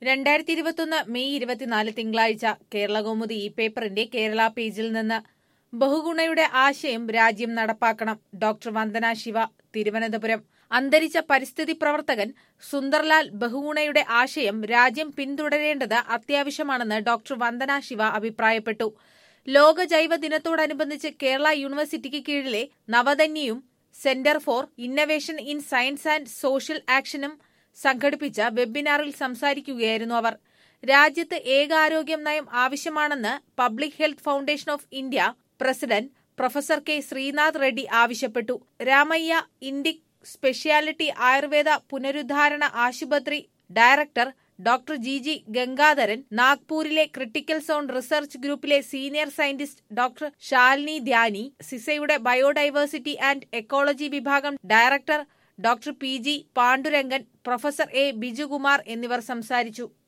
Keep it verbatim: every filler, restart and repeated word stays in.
രണ്ടായിരത്തി ഇരുപത്തൊന്ന് മെയ് ഇരുപത്തിനാല് തിങ്കളാഴ്ച കേരളകൗമുദി ഈ പേപ്പറിന്റെ കേരള പേജിൽ നിന്ന് ബഹുഗുണയുടെ ആശയം രാജ്യം നടപ്പാക്കണം. ഡോക്ടർ വന്ദന ശിവ, തിരുവനന്തപുരം. അന്തരിച്ച പരിസ്ഥിതി പ്രവർത്തകൻ സുന്ദർലാൽ ബഹുഗുണയുടെ ആശയം രാജ്യം പിന്തുടരേണ്ടത് അത്യാവശ്യമാണെന്ന് ഡോക്ടർ വന്ദന ശിവ അഭിപ്രായപ്പെട്ടു. ലോക ജൈവ ദിനത്തോടനുബന്ധിച്ച് കേരള യൂണിവേഴ്സിറ്റിക്ക് കീഴിലെ നവധന്യയും centre for innovation in science and social ആക്ഷനും സംഘടിപ്പിച്ച വെബിനാറിൽ സംസാരിക്കുകയായിരുന്നു അവർ. രാജ്യത്ത് ഏകാരോഗ്യം നയം ആവശ്യമാണെന്ന് public health foundation of India president professor K Srinath Reddy ആവശ്യപ്പെട്ടു. രാമയ്യ ഇൻഡിക് സ്പെഷ്യാലിറ്റി ആയുർവേദ പുനരുദ്ധാരണ ആശുപത്രി director doctor G G Gangadharan, നാഗ്പൂരിലെ ക്രിട്ടിക്കൽ സോൺ റിസർച്ച് ഗ്രൂപ്പിലെ senior scientist doctor Shalini Dhyani, സിസയുടെ ബയോഡൈവേഴ്സിറ്റി ആൻഡ് എക്കോളജി വിഭാഗം director doctor P G Pandurangan, professor A Bijukumar എന്നിവർ സംസാരിച്ചു.